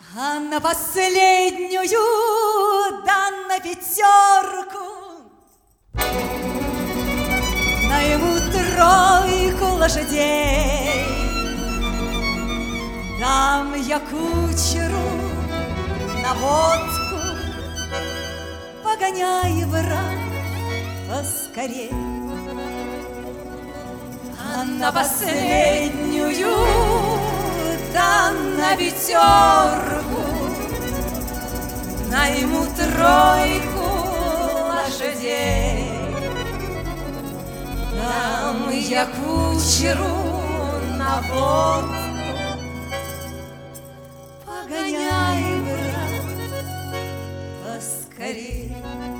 А на последнюю, да на пятерку найму тройку лошадей. Дам я кучеру на водку, погоняй, брат, поскорей. А на последнюю, да на пятерку найму тройку лошадей. Дам я кучеру на водку, погоняй, брат, поскорей.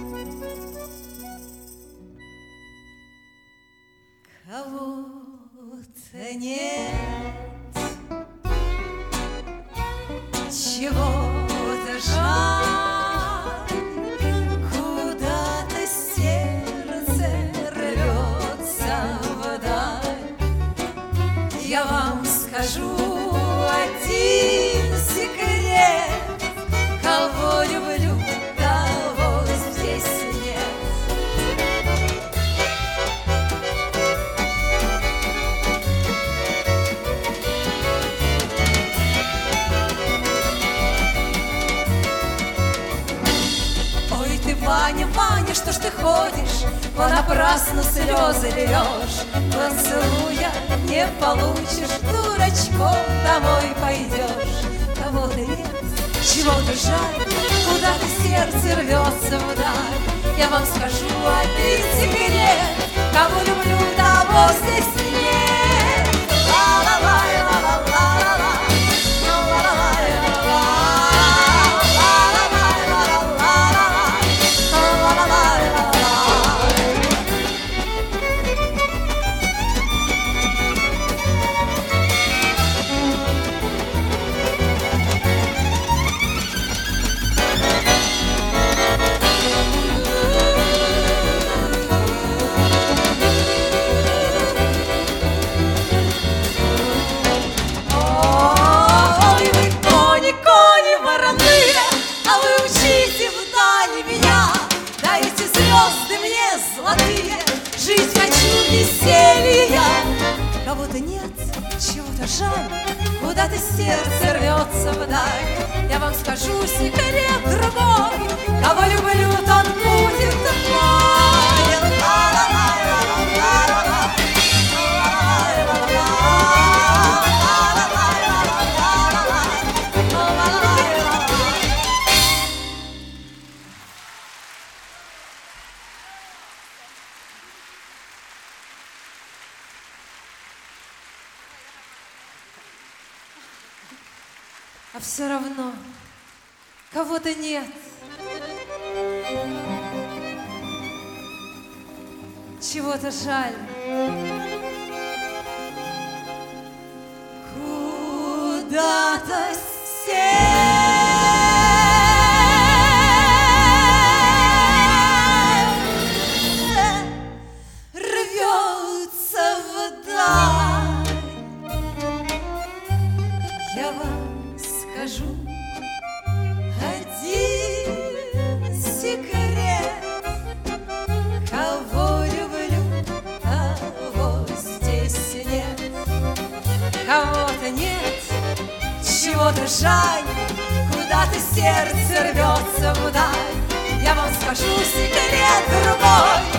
Кого-то нет, чего-то жаль, куда-то сердце рвется вдаль. Я вам скажу один секрет: кого люблю, того здесь нет. Ой, ты, Ваня, Ваня, что ж ты ходишь, понапрасну слезы льешь? Поцелуя не получишь, дурачком домой пойдешь. Кого-то нет, чего-то жаль, куда-то сердце рвется вдаль. Я вам скажу один секрет: кого люблю, того здесь нет. Ла-ла-лай, ла-ла-ла-ла-ла, ла-ла-лай, кого-то нет, чего-то жаль, куда-то сердце рвется вдаль. Я вам скажу секрет другой: кого люблю, тот будет мой. А все равно кого-то нет, чего-то жаль, куда-то рвется вдаль. Я вам скажу один секрет: кого люблю, того здесь нет. Кого-то нет, чего-то жаль, куда-то сердце рвется вдаль. Я вам скажу секрет другой: